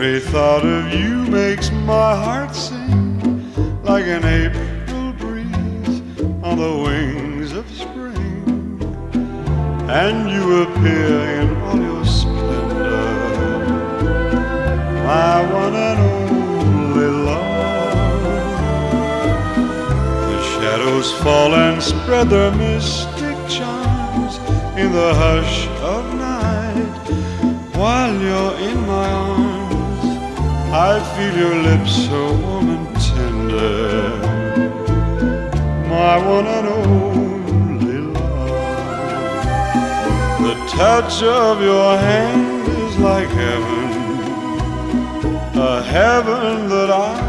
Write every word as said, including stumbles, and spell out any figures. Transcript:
Every thought of you makes my heart sing like an April breeze on the wings of spring, and you appear in all your splendor, my one and only love. The shadows fall and spread their mystic charms in the hush of night. While you're in my arms, I feel your lips so warm and tender, my one and only love. The touch of your hand is like heaven, a heaven that I